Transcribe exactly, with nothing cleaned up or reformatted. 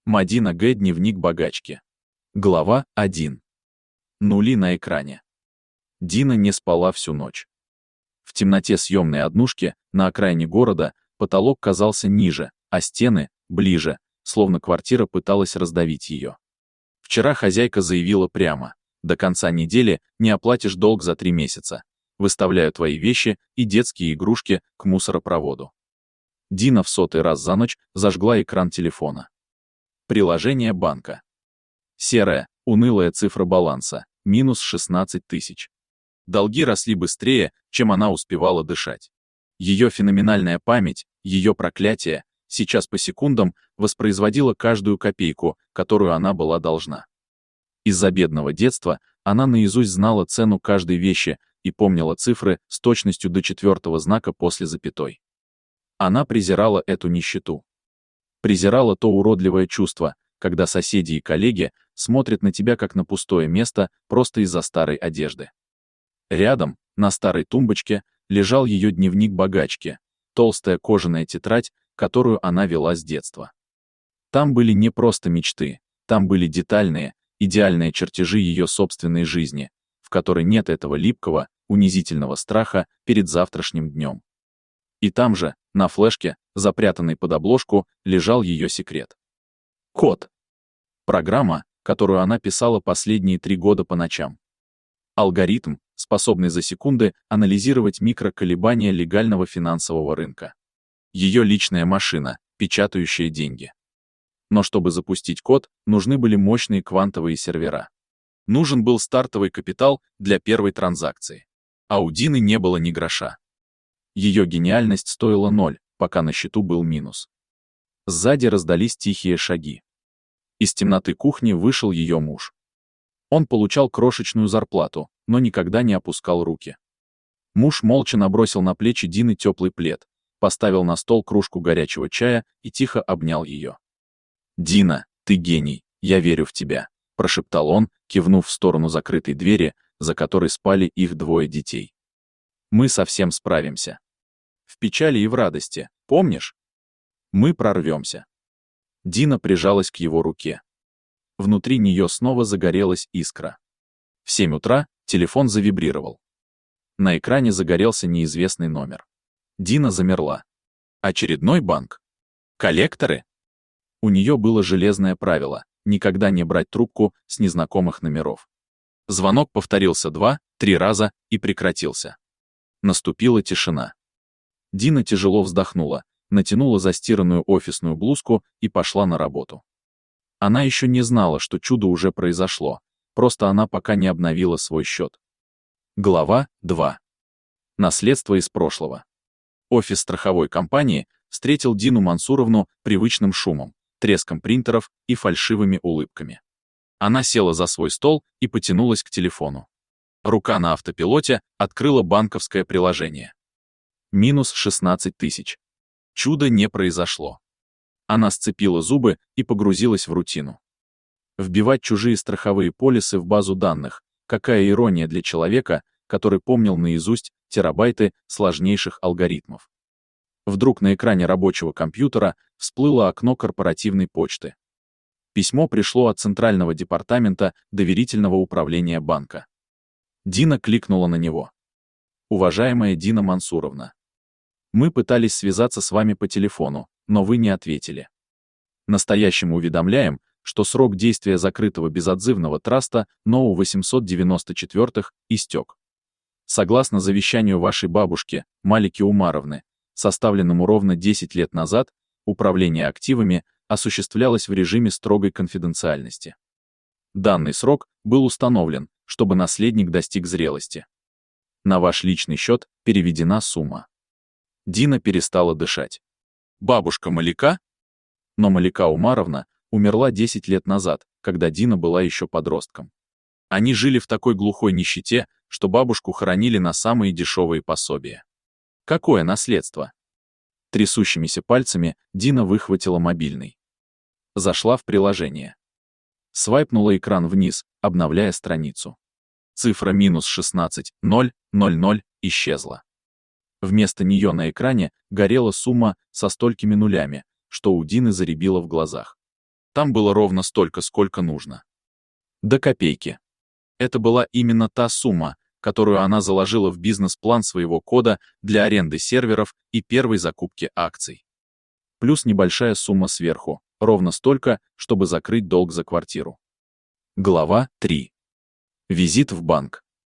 Мадина Г. Дневник богачки. Глава один. Нули на экране. Дина не спала всю ночь. В темноте съемной однушки на окраине города потолок казался ниже, а стены — ближе, словно квартира пыталась раздавить ее. Вчера хозяйка заявила прямо: до конца недели не оплатишь долг за три месяца. Выставляю твои вещи и детские игрушки к мусоропроводу. Дина в сотый раз за ночь зажгла экран телефона. Приложение банка. Серая, унылая цифра баланса — минус шестнадцать тысяч. Долги росли быстрее, чем она успевала дышать. Ее феноменальная память, ее проклятие, сейчас по секундам воспроизводила каждую копейку, которую она была должна. Из-за бедного детства она наизусть знала цену каждой вещи и помнила цифры с точностью до четвертого знака после запятой. Она презирала эту нищету. Презирала то уродливое чувство, когда соседи и коллеги смотрят на тебя как на пустое место просто из-за старой одежды. Рядом, на старой тумбочке, лежал ее дневник богачки, толстая кожаная тетрадь, которую она вела с детства. Там были не просто мечты, там были детальные, идеальные чертежи ее собственной жизни, в которой нет этого липкого, унизительного страха перед завтрашним днем. И там же, на флешке, запрятанной под обложку, лежал ее секрет. Код. Программа, которую она писала последние три года по ночам. Алгоритм, способный за секунды анализировать микроколебания легального финансового рынка. Ее личная машина, печатающая деньги. Но чтобы запустить код, нужны были мощные квантовые сервера. Нужен был стартовый капитал для первой транзакции. А у Дины не было ни гроша. Ее гениальность стоила ноль, пока на счету был минус. Сзади раздались тихие шаги. Из темноты кухни вышел ее муж. Он получал крошечную зарплату, но никогда не опускал руки. Муж молча набросил на плечи Дины теплый плед, поставил на стол кружку горячего чая и тихо обнял ее. «Дина, ты гений, я верю в тебя», — прошептал он, кивнув в сторону закрытой двери, за которой спали их двое детей. «Мы совсем справимся. В печали и в радости, помнишь? Мы прорвемся». Дина прижалась к его руке. Внутри нее снова загорелась искра. В семь утра телефон завибрировал. На экране загорелся неизвестный номер. Дина замерла. Очередной банк? Коллекторы? У нее было железное правило — никогда не брать трубку с незнакомых номеров. Звонок повторился два, три раза и прекратился. Наступила тишина. Дина тяжело вздохнула, натянула застиранную офисную блузку и пошла на работу. Она еще не знала, что чудо уже произошло, просто она пока не обновила свой счет. Глава два. Наследство из прошлого. Офис страховой компании встретил Дину Мансуровну привычным шумом, треском принтеров и фальшивыми улыбками. Она села за свой стол и потянулась к телефону. Рука на автопилоте открыла банковское приложение. Минус шестнадцать тысяч. Чудо не произошло. Она сцепила зубы и погрузилась в рутину. Вбивать чужие страховые полисы в базу данных — какая ирония для человека, который помнил наизусть терабайты сложнейших алгоритмов. Вдруг на экране рабочего компьютера всплыло окно корпоративной почты. Письмо пришло от Центрального департамента доверительного управления банка. Дина кликнула на него. «Уважаемая Дина Мансуровна, мы пытались связаться с вами по телефону, но вы не ответили. Настоящим уведомляем, что срок действия закрытого безотзывного траста НОУ восемьсот девяносто четыре истек. Согласно завещанию вашей бабушки, Малики Умаровны, составленному ровно десять лет назад, управление активами осуществлялось в режиме строгой конфиденциальности. Данный срок был установлен, чтобы наследник достиг зрелости. На ваш личный счет переведена сумма». Дина перестала дышать. Бабушка Малика? Но Малика Умаровна умерла десять лет назад, когда Дина была еще подростком. Они жили в такой глухой нищете, что бабушку хоронили на самые дешевые пособия. Какое наследство? Трясущимися пальцами Дина выхватила мобильный. Зашла в приложение. Свайпнула экран вниз, обновляя страницу. Цифра минус шестнадцать ноль ноль ноль исчезла. Вместо нее на экране горела сумма со столькими нулями, что у Дины зарябило в глазах. Там было ровно столько, сколько нужно. До копейки. Это была именно та сумма, которую она заложила в бизнес-план своего кода для аренды серверов и первой закупки акций. Плюс небольшая сумма сверху, ровно столько, чтобы закрыть долг за квартиру. Глава три. Визит в банк.